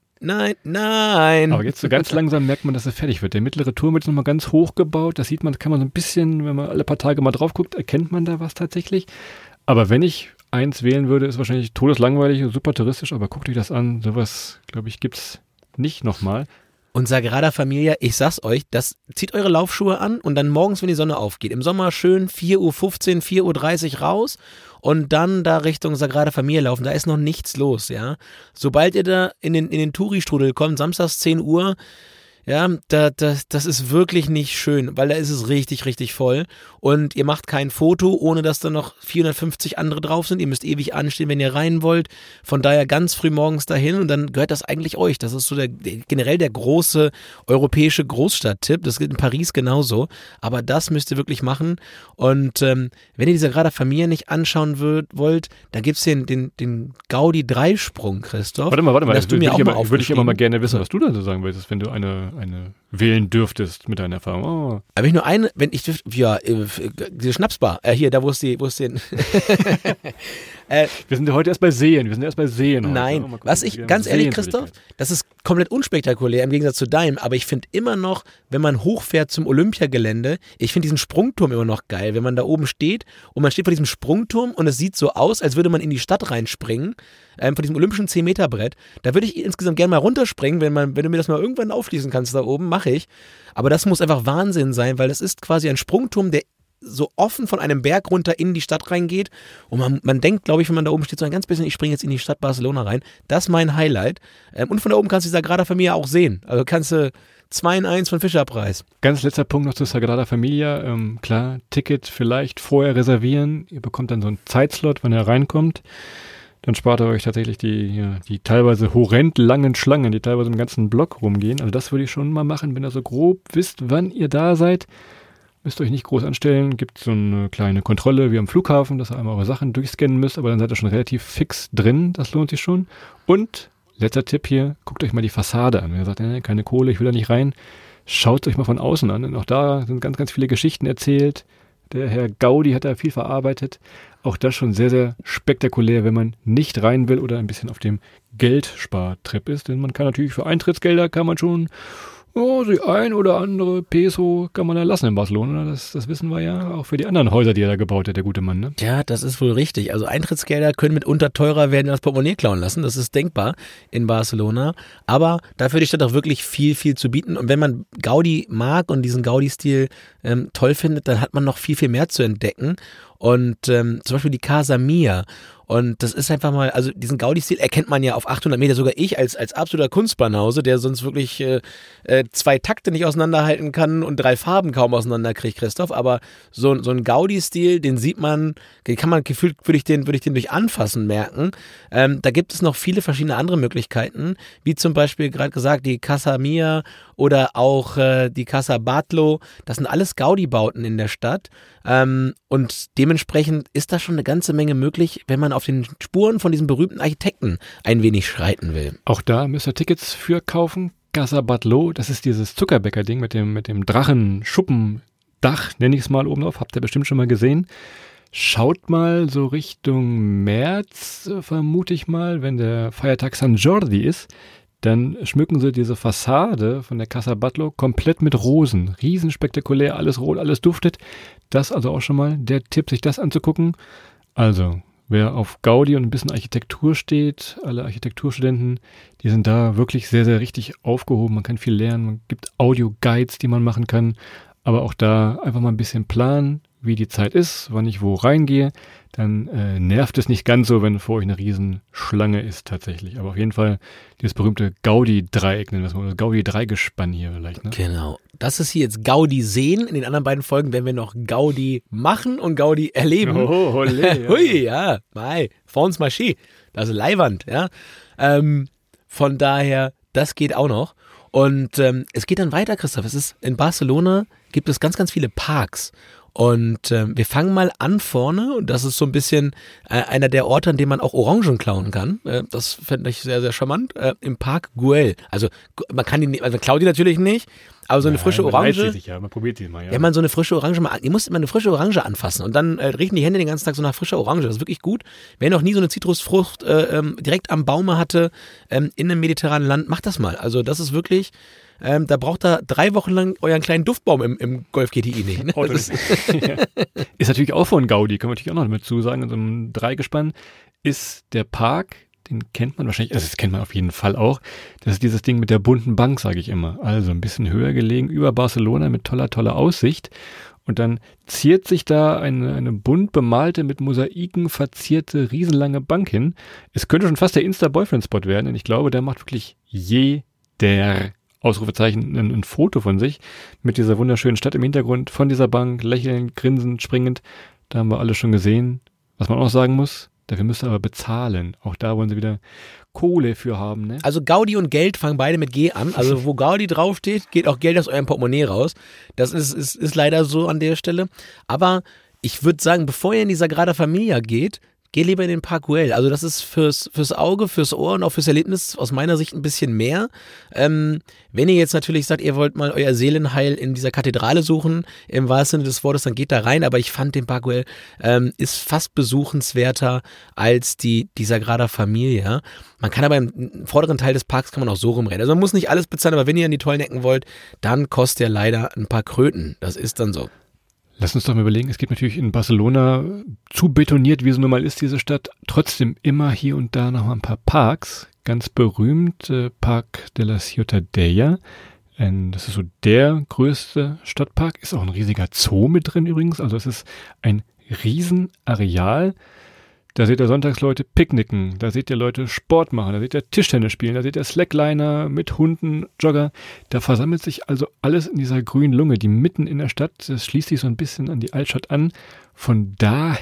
S2: Nein.
S3: Aber jetzt so ganz langsam merkt man, dass er fertig wird. Der mittlere Turm wird jetzt nochmal ganz hoch gebaut. Das sieht man, kann man so ein bisschen, wenn man alle paar Tage mal drauf guckt, erkennt man da was tatsächlich. Aber wenn ich eins wählen würde, ist wahrscheinlich todeslangweilig und super touristisch, aber guckt euch das an. Sowas, glaube ich, gibt's nicht nochmal.
S2: Und Sagrada Familia, ich sag's euch, das zieht eure Laufschuhe an und dann morgens, wenn die Sonne aufgeht, im Sommer schön 4:15 Uhr, 4:30 Uhr raus und dann da Richtung Sagrada Familia laufen, da ist noch nichts los, ja. Sobald ihr da in den Touri-Strudel kommt, samstags 10 Uhr, ja, das ist wirklich nicht schön, weil da ist es richtig, richtig voll und ihr macht kein Foto, ohne dass da noch 450 andere drauf sind. Ihr müsst ewig anstehen, wenn ihr rein wollt. Von daher ganz früh morgens dahin und dann gehört das eigentlich euch. Das ist so generell der große europäische Großstadttipp. Das gilt in Paris genauso. Aber das müsst ihr wirklich machen. Und wenn ihr die Sagrada Familia nicht anschauen wollt, dann gibt's den Gaudi-Dreisprung, Christoph.
S3: Warte mal.
S2: Würde
S3: ich aber mal gerne wissen, was du dazu sagen würdest, wenn du eine wählen dürftest mit deiner Erfahrung. Oh.
S2: Aber ich nur eine, wenn ich dürfte, ja, diese Schnapsbar, hier, da wo es den.
S3: Wir sind ja heute erst bei Seen.
S2: Nein,
S3: gucken,
S2: was ich, ganz ehrlich, Christoph, das ist komplett unspektakulär im Gegensatz zu deinem, aber ich finde immer noch, wenn man hochfährt zum Olympiagelände, ich finde diesen Sprungturm immer noch geil, wenn man da oben steht und man steht vor diesem Sprungturm und es sieht so aus, als würde man in die Stadt reinspringen, von diesem olympischen 10-Meter-Brett. Da würde ich insgesamt gerne mal runterspringen, wenn du mir das mal irgendwann aufschließen kannst da oben, mache ich. Aber das muss einfach Wahnsinn sein, weil das ist quasi ein Sprungturm, der so offen von einem Berg runter in die Stadt reingeht und man denkt, glaube ich, wenn man da oben steht, so ein ganz bisschen, ich springe jetzt in die Stadt Barcelona rein. Das ist mein Highlight. Und von da oben kannst du die Sagrada Familia auch sehen. Also kannst du 2 in 1 von Fischerpreis.
S3: Ganz letzter Punkt noch zur Sagrada Familia. Klar, Ticket vielleicht vorher reservieren. Ihr bekommt dann so einen Zeitslot, wenn ihr reinkommt. Dann spart ihr euch tatsächlich die teilweise horrend langen Schlangen, die teilweise im ganzen Block rumgehen. Also das würde ich schon mal machen, wenn ihr so grob wisst, wann ihr da seid. Müsst euch nicht groß anstellen, gibt so eine kleine Kontrolle wie am Flughafen, dass ihr einmal eure Sachen durchscannen müsst, aber dann seid ihr schon relativ fix drin, das lohnt sich schon. Und, letzter Tipp hier, guckt euch mal die Fassade an. Wenn ihr sagt, keine Kohle, ich will da nicht rein, Schaut euch mal von außen an. Und auch da sind ganz, ganz viele Geschichten erzählt. Der Herr Gaudi hat da viel verarbeitet. Auch das schon sehr, sehr spektakulär, wenn man nicht rein will oder ein bisschen auf dem Geldspartrip ist. Denn man kann natürlich für Eintrittsgelder kann man schon die ein oder andere Peso kann man da lassen in Barcelona. Das wissen wir ja auch für die anderen Häuser, die er da gebaut hat, der gute Mann. Ne?
S2: Ja, das ist wohl richtig. Also Eintrittsgelder können mitunter teurer werden als Portemonnaie klauen lassen. Das ist denkbar in Barcelona. Aber dafür hat die Stadt auch wirklich viel, viel zu bieten. Und wenn man Gaudi mag und diesen Gaudi-Stil toll findet, dann hat man noch viel, viel mehr zu entdecken. Und zum Beispiel die Casa Mia. Und das ist einfach mal, also diesen Gaudi-Stil erkennt man ja auf 800 Meter, sogar ich als absoluter Kunstbanause, der sonst wirklich 2 Takte nicht auseinanderhalten kann und 3 Farben kaum auseinanderkriegt, Christoph. Aber so ein Gaudi-Stil, den sieht man, den kann man gefühlt, würde ich den durch Anfassen merken. Da gibt es noch viele verschiedene andere Möglichkeiten, wie zum Beispiel gerade gesagt die Casa Mia oder auch die Casa Batlló. Das sind alles Gaudi-Bauten in der Stadt. Und dementsprechend ist da schon eine ganze Menge möglich, wenn man auf den Spuren von diesem berühmten Architekten ein wenig schreiten will.
S3: Auch da müsst ihr Tickets für kaufen. Casa Batlló, das ist dieses Zuckerbäcker-Ding mit dem Drachen-Schuppendach, nenne ich es mal oben drauf. Habt ihr bestimmt schon mal gesehen. Schaut mal so Richtung März, vermute ich mal, wenn der Feiertag San Jordi ist. Dann schmücken sie diese Fassade von der Casa Batlló komplett mit Rosen. Riesenspektakulär, alles rot, alles duftet. Das also auch schon mal der Tipp, sich das anzugucken. Also, wer auf Gaudi und ein bisschen Architektur steht, alle Architekturstudenten, die sind da wirklich sehr, sehr richtig aufgehoben. Man kann viel lernen, es gibt Audio-Guides, die man machen kann. Aber auch da einfach mal ein bisschen planen, wie die Zeit ist, wann ich wo reingehe. Dann nervt es nicht ganz so, wenn vor euch eine Riesenschlange ist tatsächlich. Aber auf jeden Fall dieses berühmte Gaudi-Dreieck, nennen wir es mal, das Gaudi-Dreigespann hier vielleicht. Ne?
S2: Genau. Das ist hier jetzt Gaudi sehen. In den anderen beiden Folgen werden wir noch Gaudi machen und Gaudi erleben.
S3: Oh, olé, ja.
S2: Hui, ja. Mei, Fonds Marché. Das ist Leihwand, ja. Von daher, das geht auch noch. Und es geht dann weiter, Christoph. Es ist in Barcelona gibt es ganz, ganz viele Parks. Und wir fangen mal an vorne und das ist so ein bisschen einer der Orte, an dem man auch Orangen klauen kann. Das fände ich sehr, sehr charmant. Im Park Güell. Also man kann die, also man klaut die natürlich nicht, aber so eine frische Orange.
S3: Man probiert die mal, ja.
S2: Wenn man so eine frische Orange mal, ihr müsst immer eine frische Orange anfassen und dann riechen die Hände den ganzen Tag so nach frischer Orange. Das ist wirklich gut. Wer noch nie so eine Zitrusfrucht direkt am Baume hatte in einem mediterranen Land, macht das mal. Also das ist wirklich. Da braucht ihr 3 Wochen lang euren kleinen Duftbaum im Golf GTI nicht. Ne?
S3: Ja. Ist natürlich auch von Gaudi, können wir natürlich auch noch mit zusagen. In so einem Dreigespann ist der Park, den kennt man wahrscheinlich, also das kennt man auf jeden Fall auch. Das ist dieses Ding mit der bunten Bank, sage ich immer. Also ein bisschen höher gelegen über Barcelona mit toller Aussicht. Und dann ziert sich da eine bunt bemalte, mit Mosaiken verzierte, riesenlange Bank hin. Es könnte schon fast der Insta-Boyfriend-Spot werden, denn ich glaube, der macht wirklich jeder Ausrufezeichen ein Foto von sich mit dieser wunderschönen Stadt im Hintergrund, von dieser Bank, lächelnd, grinsend, springend. Da haben wir alles schon gesehen. Was man auch sagen muss, dafür müsst ihr aber bezahlen. Auch da wollen sie wieder Kohle für haben. Ne?
S2: Also Gaudi und Geld fangen beide mit G an. Also wo Gaudi draufsteht, geht auch Geld aus eurem Portemonnaie raus. Das ist leider so an der Stelle. Aber ich würde sagen, bevor ihr in die Sagrada Familia geht lieber in den Park Güell. Also das ist fürs Auge, fürs Ohr und auch fürs Erlebnis aus meiner Sicht ein bisschen mehr. Wenn ihr jetzt natürlich sagt, ihr wollt mal euer Seelenheil in dieser Kathedrale suchen, im wahrsten Sinne des Wortes, dann geht da rein. Aber ich fand den Park Güell ist fast besuchenswerter als die Sagrada Familia. Man kann aber im vorderen Teil des Parks kann man auch so rumrennen. Also man muss nicht alles bezahlen, aber wenn ihr in die tollen Ecken wollt, dann kostet er leider ein paar Kröten. Das ist dann so.
S3: Lass uns doch mal überlegen, es gibt natürlich in Barcelona, zu betoniert, wie es nun mal ist, diese Stadt, trotzdem immer hier und da noch mal ein paar Parks. Ganz berühmt, Park de la Ciutadella. Das ist so der größte Stadtpark, ist auch ein riesiger Zoo mit drin übrigens. Also es ist ein Riesenareal. Da seht ihr sonntags Leute picknicken, da seht ihr Leute Sport machen, da seht ihr Tischtennis spielen, da seht ihr Slackliner mit Hunden, Jogger. Da versammelt sich also alles in dieser grünen Lunge, die mitten in der Stadt, das schließt sich so ein bisschen an die Altstadt an. Von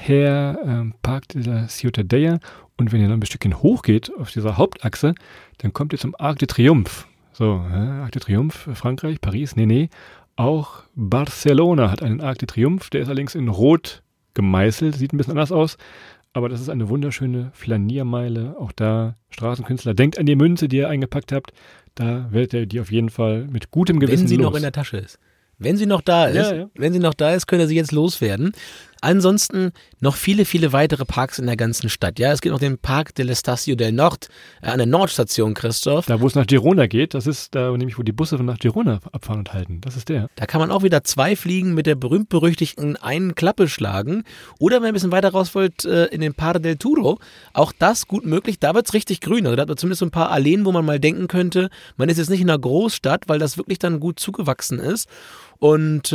S3: daher Park de la Ciutadella. Und wenn ihr noch ein Stückchen hochgeht auf dieser Hauptachse, dann kommt ihr zum Arc de Triomphe. So, Arc de Triomphe, Frankreich, Paris, nee. Auch Barcelona hat einen Arc de Triomphe, der ist allerdings in Rot gemeißelt, sieht ein bisschen anders aus. aber das ist eine wunderschöne Flaniermeile. Auch da, Straßenkünstler, denkt an die Münze, die ihr eingepackt habt. Da werdet ihr die auf jeden Fall mit gutem Gewissen
S2: Wenn sie
S3: los.
S2: noch in der Tasche ist. Wenn sie noch da ist, wenn sie noch da ist, könnt ihr sie jetzt loswerden. Ansonsten noch viele, viele weitere Parks in der ganzen Stadt. Ja, es gibt noch den Park dell'Estacio del Nord, an der Nordstation, Christoph.
S3: Da, wo es nach Girona geht, das ist da nämlich, wo die Busse nach Girona abfahren und halten. Das ist der.
S2: Da kann man auch wieder 2 Fliegen mit der berühmt-berüchtigten einen Klappe schlagen. Oder wenn ihr ein bisschen weiter raus wollt, in den Par del Turo. Auch das gut möglich. Da wird's richtig grün. Also da hat man zumindest so ein paar Alleen, wo man mal denken könnte, man ist jetzt nicht in einer Großstadt, weil das wirklich dann gut zugewachsen ist. Und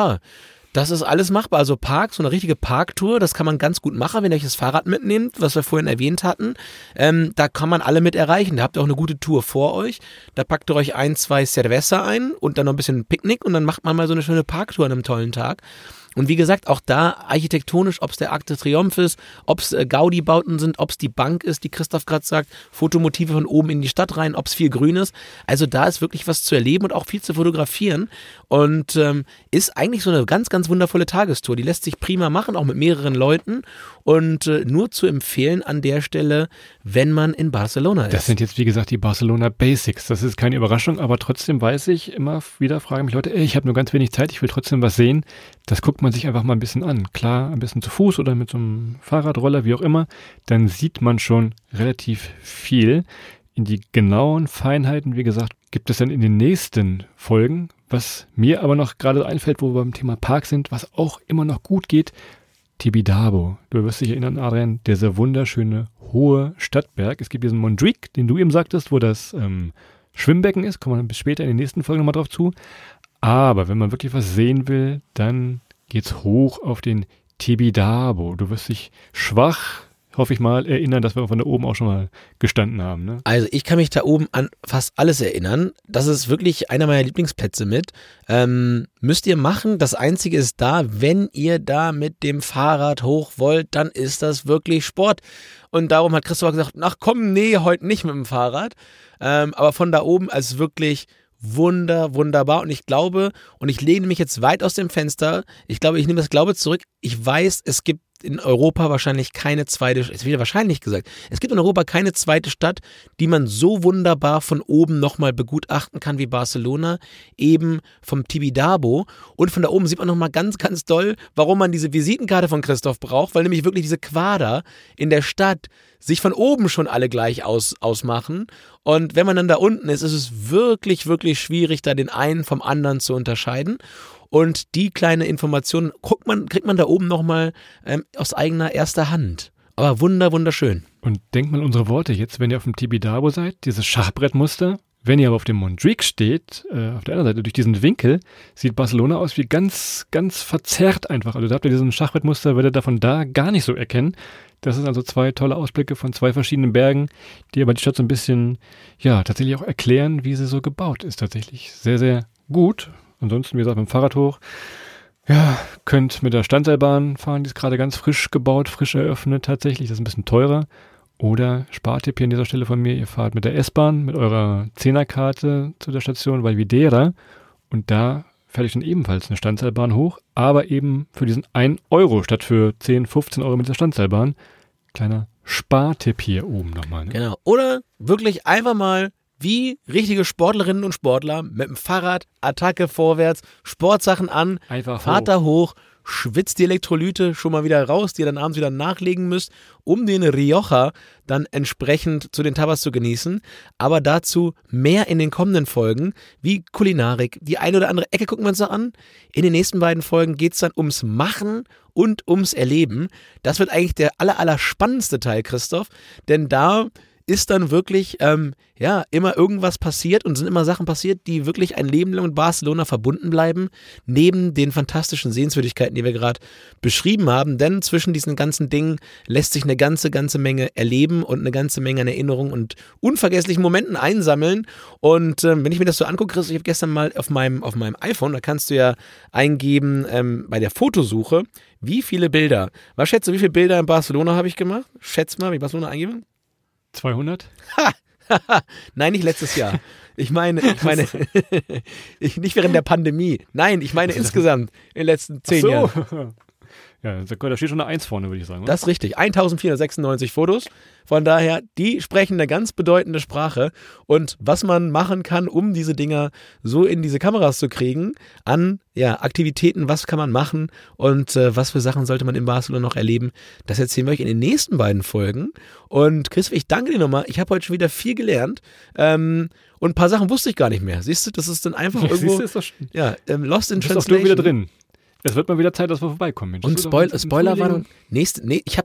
S2: das ist alles machbar. Also Park, so eine richtige Parktour, das kann man ganz gut machen, wenn ihr euch das Fahrrad mitnehmt, was wir vorhin erwähnt hatten. Da kann man alle mit erreichen. Da habt ihr auch eine gute Tour vor euch. Da packt ihr euch 1, 2 Cerveza ein und dann noch ein bisschen Picknick und dann macht man mal so eine schöne Parktour an einem tollen Tag. Und wie gesagt, auch da architektonisch, ob es der Arc de Triomphe ist, ob es Gaudi-Bauten sind, ob es die Bank ist, die Christoph gerade sagt, Fotomotive von oben in die Stadt rein, ob es viel Grün ist. Also da ist wirklich was zu erleben und auch viel zu fotografieren. Und ist eigentlich so eine ganz, ganz wundervolle Tagestour. Die lässt sich prima machen, auch mit mehreren Leuten. Und nur zu empfehlen an der Stelle, wenn man in Barcelona ist.
S3: Das sind jetzt, wie gesagt, die Barcelona Basics. Das ist keine Überraschung, aber trotzdem weiß ich, immer wieder fragen mich Leute, ich habe nur ganz wenig Zeit, ich will trotzdem was sehen. Das guckt man sich einfach mal ein bisschen an. Klar, ein bisschen zu Fuß oder mit so einem Fahrradroller, wie auch immer. Dann sieht man schon relativ viel. In die genauen Feinheiten, wie gesagt, gibt es dann in den nächsten Folgen. Was mir aber noch gerade einfällt, wo wir beim Thema Park sind, was auch immer noch gut geht, Tibidabo. Du wirst dich erinnern, Adrian, dieser wunderschöne hohe Stadtberg. Es gibt diesen Montjuic, den du eben sagtest, wo das Schwimmbecken ist. Kommen wir bis später in den nächsten Folgen nochmal drauf zu. Aber wenn man wirklich was sehen will, dann geht's hoch auf den Tibidabo. Du wirst dich schwach, hoffe ich mal, erinnern, dass wir von da oben auch schon mal gestanden haben. Ne?
S2: Also ich kann mich da oben an fast alles erinnern. Das ist wirklich einer meiner Lieblingsplätze mit. Müsst ihr machen. Das Einzige ist da, wenn ihr da mit dem Fahrrad hoch wollt, dann ist das wirklich Sport. Und darum hat Christoph gesagt, ach komm, nee, heute nicht mit dem Fahrrad. Aber von da oben ist wirklich wunderbar. Und ich glaube, und ich lehne mich jetzt weit aus dem Fenster, ich glaube, ich nehme das Glaube zurück, ich weiß, es gibt in Europa wahrscheinlich keine zweite, es wird wahrscheinlich gesagt, es gibt in Europa keine zweite Stadt, die man so wunderbar von oben nochmal begutachten kann wie Barcelona, eben vom Tibidabo. Und von da oben sieht man nochmal ganz, ganz doll, warum man diese Visitenkarte von Christoph braucht, weil nämlich wirklich diese Quader in der Stadt sich von oben schon alle gleich ausmachen. Und wenn man dann da unten ist, ist es wirklich, wirklich schwierig, da den einen vom anderen zu unterscheiden. Und die kleine Information kriegt man da oben nochmal aus eigener erster Hand. Aber wunderschön.
S3: Und denkt mal unsere Worte jetzt, wenn ihr auf dem Tibidabo seid, dieses Schachbrettmuster. Wenn ihr aber auf dem Montjuic steht, auf der anderen Seite, durch diesen Winkel, sieht Barcelona aus wie ganz, ganz verzerrt einfach. Also da habt ihr diesen Schachbrettmuster, werdet ihr davon da gar nicht so erkennen. Das sind also 2 tolle Ausblicke von 2 verschiedenen Bergen, die aber die Stadt so ein bisschen, tatsächlich auch erklären, wie sie so gebaut ist. Tatsächlich sehr, sehr gut. Ansonsten, wie gesagt, mit dem Fahrrad hoch. Ja, könnt mit der Standseilbahn fahren, die ist gerade ganz frisch gebaut, frisch eröffnet tatsächlich. Das ist ein bisschen teurer. Oder Spartipp hier an dieser Stelle von mir, ihr fahrt mit der S-Bahn, mit eurer 10er-Karte zu der Station Valvidera und da fährt euch dann ebenfalls eine Standseilbahn hoch, aber eben für diesen 1 Euro statt für 10, 15 Euro mit der Standseilbahn. Kleiner Spartipp hier oben nochmal. Ne?
S2: Genau. Oder wirklich einfach mal wie richtige Sportlerinnen und Sportler mit dem Fahrrad, Attacke vorwärts, Sportsachen an,
S3: Einfach
S2: fahrt da hoch, schwitzt die Elektrolyte schon mal wieder raus, die ihr dann abends wieder nachlegen müsst, um den Rioja dann entsprechend zu den Tapas zu genießen. Aber dazu mehr in den kommenden Folgen, wie Kulinarik. Die eine oder andere Ecke gucken wir uns noch an. In den nächsten beiden Folgen geht es dann ums Machen und ums Erleben. Das wird eigentlich der allerspannendste Teil, Christoph, denn da ist dann wirklich, immer irgendwas passiert und sind immer Sachen passiert, die wirklich ein Leben lang mit Barcelona verbunden bleiben, neben den fantastischen Sehenswürdigkeiten, die wir gerade beschrieben haben, denn zwischen diesen ganzen Dingen lässt sich eine ganze Menge erleben und eine ganze Menge an Erinnerungen und unvergesslichen Momenten einsammeln und wenn ich mir das so angucke, Chris, ich habe gestern mal auf meinem iPhone, da kannst du ja eingeben, bei der Fotosuche, wie viele Bilder, was schätzt du, wie viele Bilder in Barcelona habe ich gemacht? Schätz mal, wie ich Barcelona eingebe?
S3: 200?
S2: Nein, nicht letztes Jahr. Ich meine, nicht während der Pandemie. Nein, ich meine insgesamt in den letzten 10 Jahren.
S3: Ja, da steht schon eine 1 vorne, würde ich sagen. Oder?
S2: Das ist richtig. 1496 Fotos. Von daher, die sprechen eine ganz bedeutende Sprache. Und was man machen kann, um diese Dinger so in diese Kameras zu kriegen, an Aktivitäten, was kann man machen und was für Sachen sollte man in Barcelona noch erleben, das erzählen wir euch in den nächsten beiden Folgen. Und Chris, ich danke dir nochmal. Ich habe heute schon wieder viel gelernt. Und ein paar Sachen wusste ich gar nicht mehr. Siehst du, das ist dann einfach irgendwo
S3: ist das
S2: Lost in
S3: Translation.
S2: Translation.
S3: Ist auch wieder drin. Es wird mal wieder Zeit, dass wir vorbeikommen. Mensch.
S2: Und Spoilerwarnung, nächste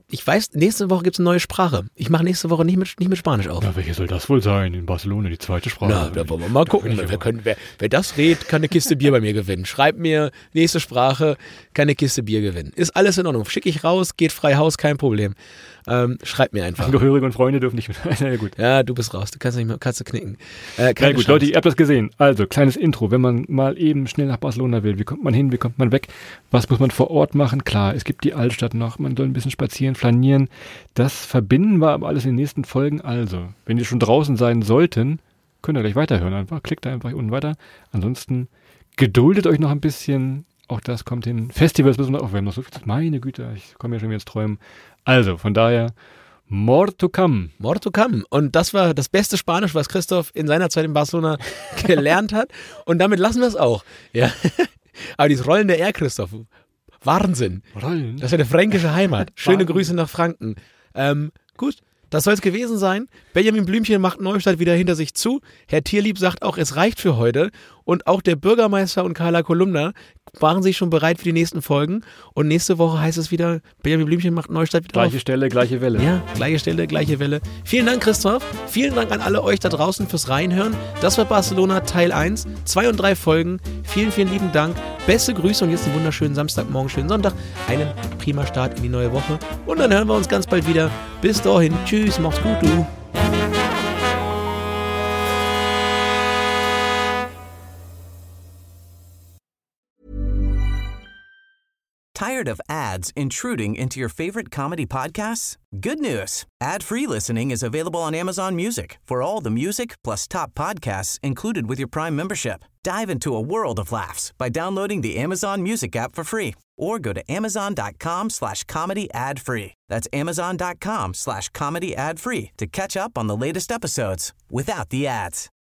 S2: Woche gibt es eine neue Sprache. Ich mache nächste Woche nicht mit Spanisch auf.
S3: Na, welche soll das wohl sein? In Barcelona, die zweite Sprache.
S2: Na, da wollen wir mal gucken. Wer das redet, kann eine Kiste Bier bei mir gewinnen. Schreibt mir, nächste Sprache, kann eine Kiste Bier gewinnen. Ist alles in Ordnung. Schicke ich raus, geht frei Haus, kein Problem. Schreibt mir einfach.
S3: Angehörige und Freunde dürfen nicht mit. Na gut.
S2: Ja, du bist raus. Du kannst nicht mehr, kannst du knicken.
S3: Na gut, Chance. Leute, ihr habt das gesehen. Also, kleines Intro. Wenn man mal eben schnell nach Barcelona will, wie kommt man hin, wie kommt man weg? Was muss man vor Ort machen? Klar, es gibt die Altstadt noch. Man soll ein bisschen spazieren, flanieren. Das verbinden wir aber alles in den nächsten Folgen. Also, wenn ihr schon draußen sein sollten, könnt ihr gleich weiterhören. Einfach klickt da einfach unten weiter. Ansonsten geduldet euch noch ein bisschen. Auch das kommt hin. Festivals müssen wir auch. Wir haben noch so viel. Meine Güte, ich komme ja schon wieder ins Träumen. Also, von daher, more to come.
S2: More to come. Und das war das beste Spanisch, was Christoph in seiner Zeit in Barcelona gelernt hat. Und damit lassen wir es auch. Ja. Aber dieses Rollen der R, Christoph, Wahnsinn.
S3: Rollen?
S2: Das ist ja eine fränkische Heimat. Schöne Grüße nach Franken. Gut, das soll es gewesen sein. Benjamin Blümchen macht Neustadt wieder hinter sich zu. Herr Tierlieb sagt auch, es reicht für heute. Und auch der Bürgermeister und Carla Kolumna waren sich schon bereit für die nächsten Folgen. Und nächste Woche heißt es wieder, Benjamin Blümchen macht Neustadt wieder
S3: Gleiche Stelle, gleiche Welle.
S2: Ja, gleiche Stelle, gleiche Welle. Vielen Dank, Christoph. Vielen Dank an alle euch da draußen fürs Reinhören. Das war Barcelona Teil 1. 2 und 3 Folgen. Vielen, vielen lieben Dank. Beste Grüße und jetzt einen wunderschönen Samstagmorgen, schönen Sonntag. Einen prima Start in die neue Woche. Und dann hören wir uns ganz bald wieder. Bis dahin. Tschüss, macht's gut, du.
S5: Tired of ads intruding into your favorite comedy podcasts? Good news. Ad-free listening is available on Amazon Music for all the music plus top podcasts included with your Prime membership. Dive into a world of laughs by downloading the Amazon Music app for free or go to amazon.com/comedy ad-free. That's amazon.com/comedy ad-free to catch up on the latest episodes without the ads.